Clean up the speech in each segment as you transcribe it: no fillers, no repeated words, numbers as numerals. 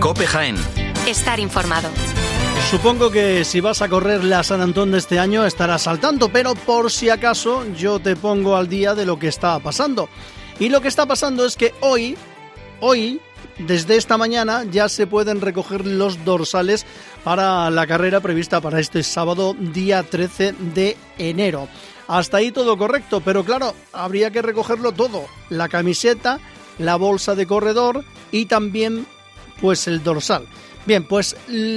COPE Jaén. Estar informado. Supongo que si vas a correr la San Antón de este año estarás al tanto, pero por si acaso yo te pongo al día de lo que está pasando. Y lo que está pasando es que hoy, desde esta mañana, ya se pueden recoger los dorsales para la carrera prevista para este sábado, día 13 de enero. Hasta ahí todo correcto, pero claro, habría que recogerlo todo. La camiseta, la bolsa de corredor y también pues el dorsal. Bien, pues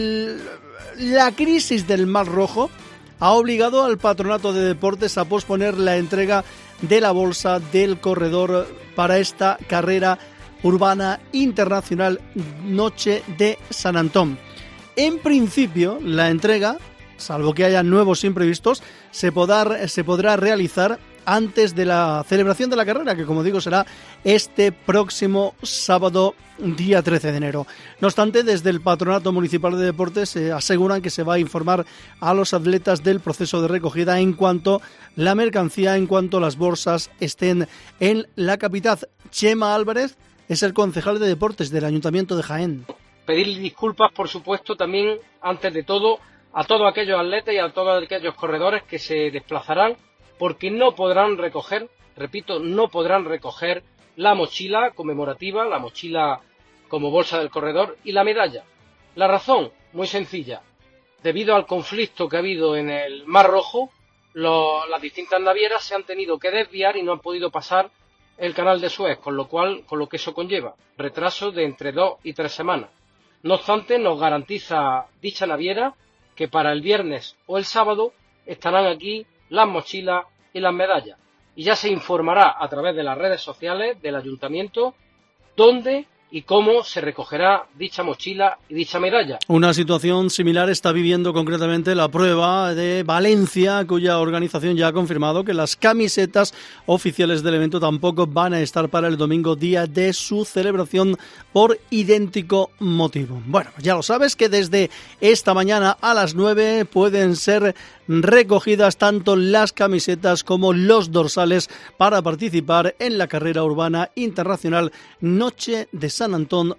la crisis del Mar Rojo ha obligado al Patronato de Deportes a posponer la entrega de la bolsa del corredor para esta carrera urbana internacional Noche de San Antón. En principio, la entrega, salvo que haya nuevos imprevistos, se podrá realizar antes de la celebración de la carrera, que como digo será este próximo sábado, día 13 de enero. No obstante, desde el Patronato Municipal de Deportes aseguran que se va a informar a los atletas del proceso de recogida en cuanto la mercancía, en cuanto las bolsas estén en la capital. Chema Álvarez es el concejal de Deportes del Ayuntamiento de Jaén. Pedirle disculpas, por supuesto, también, antes de todo, a todos aquellos atletas y a todos aquellos corredores que se desplazarán, porque no podrán recoger, repito, no podrán recoger la mochila conmemorativa, la mochila como bolsa del corredor y la medalla. La razón, muy sencilla, debido al conflicto que ha habido en el Mar Rojo, las distintas navieras se han tenido que desviar y no han podido pasar el canal de Suez, con lo que eso conlleva, retraso de entre 2 y 3 semanas. No obstante, nos garantiza dicha naviera que para el viernes o el sábado estarán aquí las mochilas y las medallas. Y ya se informará a través de las redes sociales del ayuntamiento dónde y cómo se recogerá dicha mochila y dicha medalla. Una situación similar está viviendo concretamente la prueba de Valencia, cuya organización ya ha confirmado que las camisetas oficiales del evento tampoco van a estar para el domingo, día de su celebración, por idéntico motivo. Bueno, ya lo sabes que desde esta mañana a las 9 pueden ser recogidas tanto las camisetas como los dorsales para participar en la carrera urbana internacional Noche de San Antón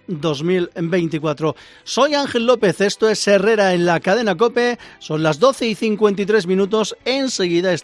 2024. Soy Ángel López, esto es Herrera en la cadena COPE, son las 12:53, enseguida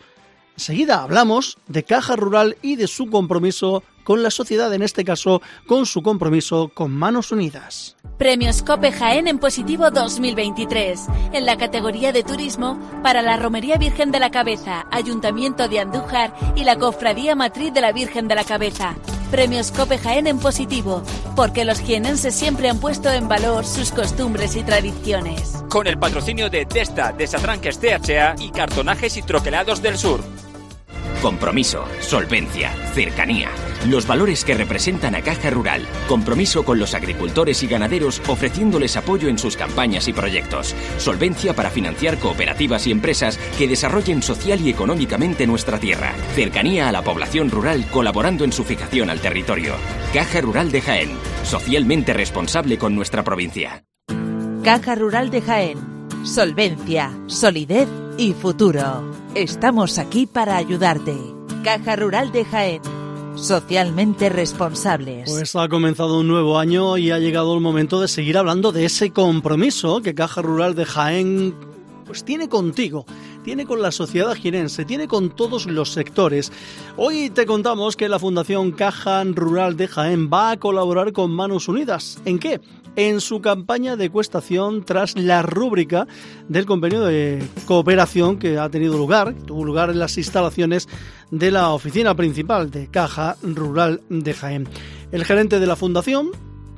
hablamos de Caja Rural y de su compromiso con la sociedad, en este caso con su compromiso con Manos Unidas. Premios COPE Jaén en positivo 2023. En la categoría de turismo, para la Romería Virgen de la Cabeza, Ayuntamiento de Andújar y la Cofradía Matriz de la Virgen de la Cabeza. Premios COPE Jaén en positivo, porque los jienenses siempre han puesto en valor sus costumbres y tradiciones. Con el patrocinio de Testa, Desatranques THA y Cartonajes y Troquelados del Sur. Compromiso, solvencia, cercanía. Los valores que representan a Caja Rural. Compromiso con los agricultores y ganaderos ofreciéndoles apoyo en sus campañas y proyectos. Solvencia para financiar cooperativas y empresas que desarrollen social y económicamente nuestra tierra. Cercanía a la población rural colaborando en su fijación al territorio. Caja Rural de Jaén. Socialmente responsable con nuestra provincia. Caja Rural de Jaén. Solvencia, solidez y futuro. Estamos aquí para ayudarte. Caja Rural de Jaén. Socialmente responsables. Pues ha comenzado un nuevo año y ha llegado el momento de seguir hablando de ese compromiso que Caja Rural de Jaén pues tiene contigo, tiene con la sociedad jienense, tiene con todos los sectores. Hoy te contamos que la Fundación Caja Rural de Jaén va a colaborar con Manos Unidas. ¿En qué? En su campaña de ecuestación tras la rúbrica del convenio de cooperación que tuvo lugar en las instalaciones de la oficina principal de Caja Rural de Jaén. El gerente de la fundación,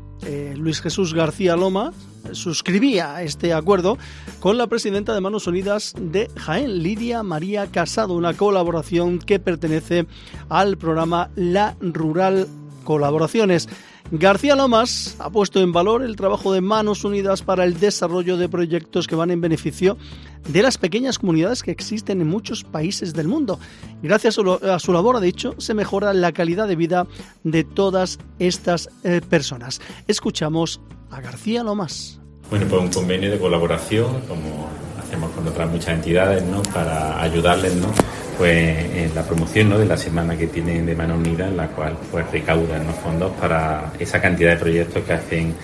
Luis Jesús García Loma, suscribía este acuerdo con la presidenta de Manos Unidas de Jaén, Lidia María Casado, una colaboración que pertenece al programa La Rural Colaboraciones. García Lomas ha puesto en valor el trabajo de Manos Unidas para el desarrollo de proyectos que van en beneficio de las pequeñas comunidades que existen en muchos países del mundo. Gracias a su labor, ha dicho, se mejora la calidad de vida de todas estas personas. Escuchamos a García Lomas. Bueno, pues un convenio de colaboración, como hacemos con otras muchas entidades, ¿no?, para ayudarles, ¿no?, pues en la promoción, ¿no?, de la semana que tienen de Manos Unidas, en la cual pues recaudan los fondos para esa cantidad de proyectos que hacen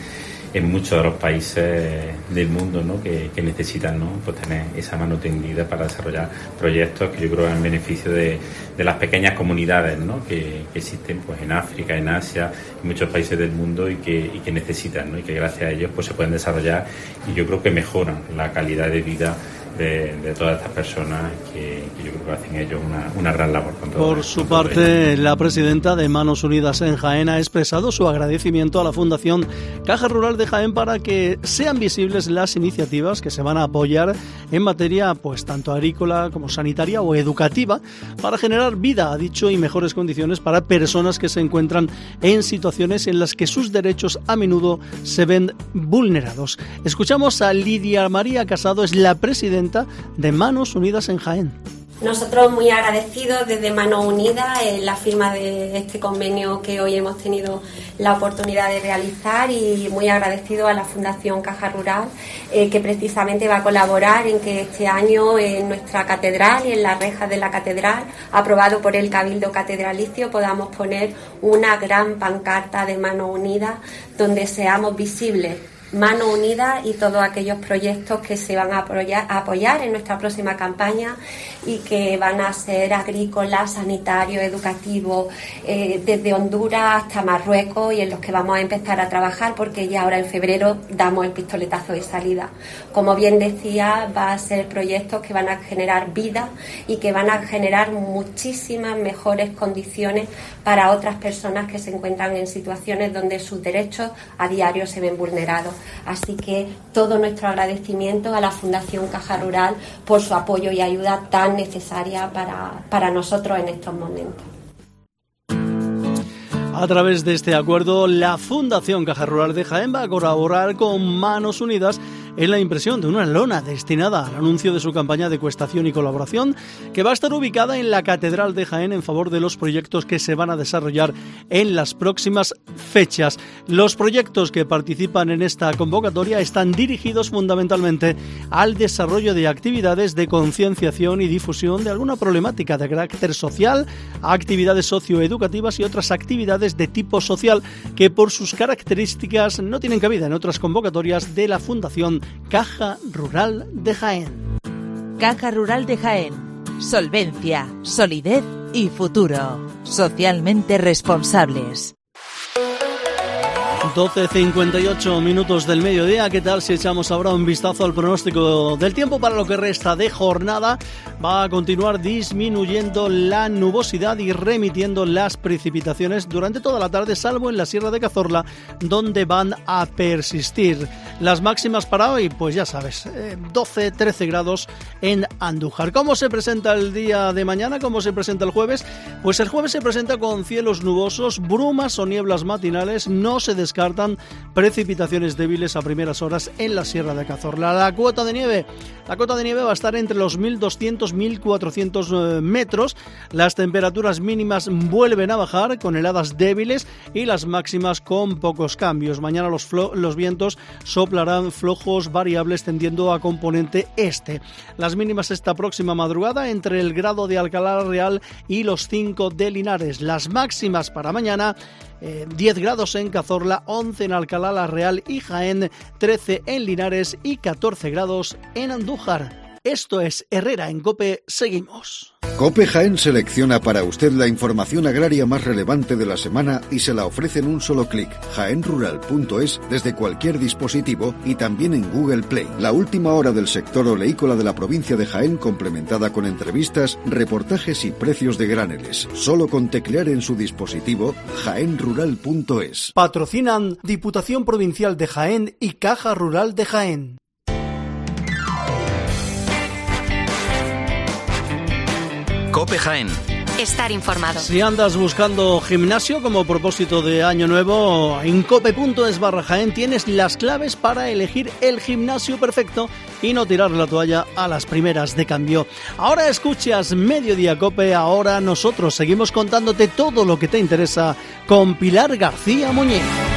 en muchos de los países del mundo, ¿no? que necesitan, ¿no? pues tener esa mano tendida para desarrollar proyectos que yo creo que en beneficio de las pequeñas comunidades, ¿no? que existen pues en África, en Asia, en muchos países del mundo y que necesitan, ¿no? y que gracias a ellos pues se pueden desarrollar y yo creo que mejoran la calidad de vida de todas estas personas que yo creo que hacen ellos una gran labor. Por su parte, la presidenta de Manos Unidas en Jaén ha expresado su agradecimiento a la Fundación Caja Rural de Jaén para que sean visibles las iniciativas que se van a apoyar en materia pues tanto agrícola como sanitaria o educativa para generar vida, ha dicho, y mejores condiciones para personas que se encuentran en situaciones en las que sus derechos a menudo se ven vulnerados. Escuchamos a Lidia María Casado, es la presidenta de Manos Unidas en Jaén. Nosotros muy agradecidos desde Manos Unidas en la firma de este convenio que hoy hemos tenido la oportunidad de realizar y muy agradecidos a la Fundación Caja Rural que precisamente va a colaborar en que este año en nuestra catedral y en las rejas de la catedral, aprobado por el Cabildo Catedralicio, podamos poner una gran pancarta de Manos Unidas donde seamos visibles. Mano Unida y todos aquellos proyectos que se van a apoyar en nuestra próxima campaña y que van a ser agrícolas, sanitarios, educativos, desde Honduras hasta Marruecos y en los que vamos a empezar a trabajar porque ya ahora en febrero damos el pistoletazo de salida. Como bien decía, va a ser proyectos que van a generar vida y que van a generar muchísimas mejores condiciones para otras personas que se encuentran en situaciones donde sus derechos a diario se ven vulnerados. Así que todo nuestro agradecimiento a la Fundación Caja Rural por su apoyo y ayuda tan necesaria para nosotros en estos momentos. A través de este acuerdo, la Fundación Caja Rural de Jaén va a colaborar con Manos Unidas en la impresión de una lona destinada al anuncio de su campaña de ecuestación y colaboración que va a estar ubicada en la Catedral de Jaén en favor de los proyectos que se van a desarrollar en las próximas fechas. Los proyectos que participan en esta convocatoria están dirigidos fundamentalmente al desarrollo de actividades de concienciación y difusión de alguna problemática de carácter social, actividades socioeducativas y otras actividades de tipo social que por sus características no tienen cabida en otras convocatorias de la Fundación Caja Rural de Jaén. Caja Rural de Jaén. Solvencia, solidez y futuro. Socialmente responsables. 12:58 minutos del mediodía. ¿Qué tal si echamos ahora un vistazo al pronóstico del tiempo para lo que resta de jornada? Va a continuar disminuyendo la nubosidad y remitiendo las precipitaciones durante toda la tarde, salvo en la Sierra de Cazorla, donde van a persistir. Las máximas para hoy, pues ya sabes, 12-13 grados en Andújar. ¿Cómo se presenta el día de mañana? ¿Cómo se presenta el jueves? Pues el jueves se presenta con cielos nubosos, brumas o nieblas matinales, no se descartan precipitaciones débiles a primeras horas en la Sierra de Cazorla. La cota de nieve va a estar entre los 1.200 y 1.400 metros. Las temperaturas mínimas vuelven a bajar con heladas débiles y las máximas con pocos cambios. Mañana los vientos soplarán flojos variables tendiendo a componente este. Las mínimas esta próxima madrugada entre el grado de Alcalá Real y los 5 de Linares. Las máximas para mañana 10 grados en Cazorla, 11 en Alcalá la Real y Jaén, 13 en Linares y 14 grados en Andújar. Esto es Herrera en COPE, seguimos. COPE Jaén selecciona para usted la información agraria más relevante de la semana y se la ofrece en un solo clic. jaenrural.es desde cualquier dispositivo y también en Google Play. La última hora del sector oleícola de la provincia de Jaén complementada con entrevistas, reportajes y precios de graneles. Solo con teclear en su dispositivo jaenrural.es. Patrocinan Diputación Provincial de Jaén y Caja Rural de Jaén. COPE Jaén. Estar informado. Si andas buscando gimnasio como propósito de año nuevo, en cope.es/Jaén tienes las claves para elegir el gimnasio perfecto y no tirar la toalla a las primeras de cambio. Ahora escuchas Mediodía Cope, ahora nosotros seguimos contándote todo lo que te interesa con Pilar García Muñiz.